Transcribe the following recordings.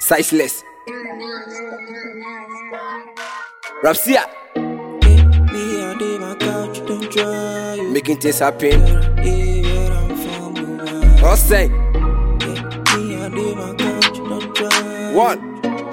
Sizeless. Rapsia. Making things happen. All say. One.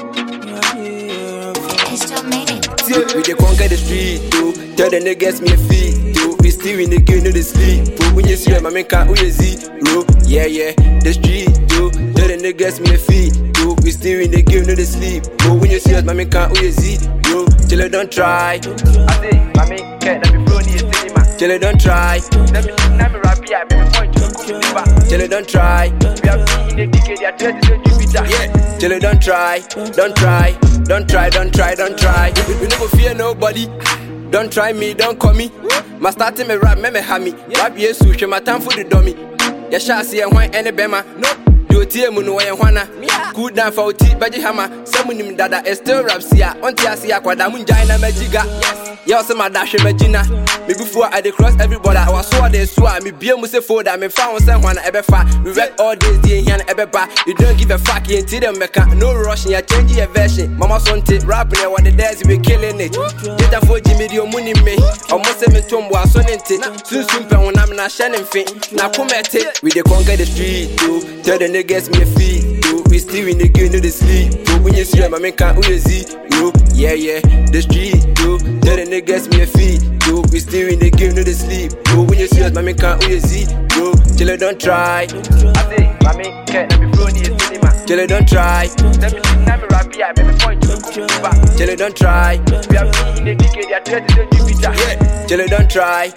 We dey conquer the street, too. Tell the niggas me a feet, too. We still in the game, no the sleep. When you see my man can't zero. Yeah, the street, too. Tell the niggas me a feet, too. We still in the game, no the sleep. When you see us, my man can't zero. Till you don't try. I say, my man can't let me flow in the cinema. Till you don't try. Let me rap here, let me point to the cool. Till you don't try. We have been in the decade, they are trying to do Jupiter. Yeah. Till you don't try, don't try. Don't try. We never fear nobody. Don't try me, don't call me. My starting me rap, me hammy. Rap yesu, she my time for the dummy. Ya shall see a wine any bema. No, you tear muno and wana. Good down for tea, baji hammer. Someone him dada is still rapsia. Until I see a quadamun jaina majiga. Yes, my dash magina. Me before I dey cross everybody, I was so they swore. Me be must say for that. Me found someone ever far. We rap all days, day here ever bar. You don't give a fuck, you ain't them make no rushing. You change your version. Mama son take rapping what the days we killing it. Get a 4G video money me. Almost 7 tombo I son it. Soon when I'm not shining fin. Now come at it. We dey conquer the street too. Tell the niggas me a feet too. We still in the game, no the sleep. When you see my man can't zero. Yeah, the street too. Tell the niggas me a feet too. We still in the game, no the sleep. When you see us, my man can't zero. Till you don't try. I say, my man can't let me flow in the cinema. Till you don't try. Let me rap here, let me point to the cool. Till you don't try. We have been in the decade, they are trying to do Jupiter. Yeah. Till you don't try.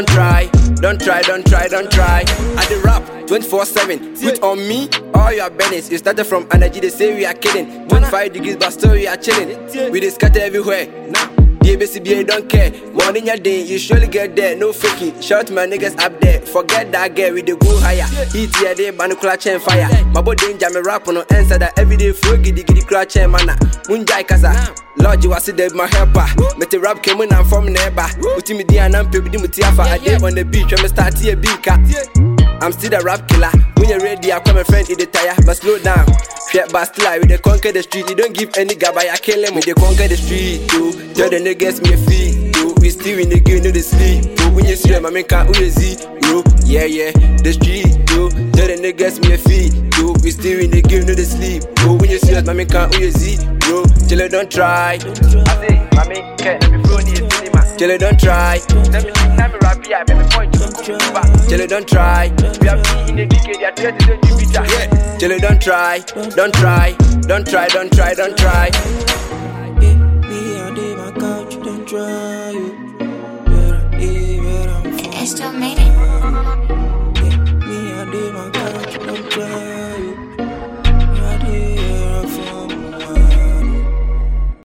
I dey rap 24/7. Put on me all your business. It started from energy, they say we are killing. 25 degrees, but still we are chilling. We dey scatter everywhere. The ABCBA don't care. Morning your day, you surely get there. No faking. Shout my niggas up there. Forget that girl, we dey go higher. Eat here, they banucula chain fire. My boy danger, me rap on no answer that everyday flow. Giddy crack chain mana. Munjai kasa. Lord, you was there, my helper. Me the rap came in and from neighbor. Uti me di and I'm pebi di mutiafa. I dey on the beach, when me start here big cat. I'm still the rap killer. When you're ready, I come a friend in the tire, but slow down. Shit, but still I with the conquer the street. You don't give any guy by I kill him. With the conquer the street too. Tell the niggas me a feet too. We still in the game, no the sleep. When you see my man can't zero. Yeah, the street too. Tell the niggas me a feet too. We still in the game, no the sleep. When you see us, my man can't zero. Till you don't try. I say, my man can't let me flow in the cinema. Till you don't try. Let me rap here, let me point to the cool. Till you don't try. We have been in the decade, they are trying to do Jupiter. Yeah. Till you don't try.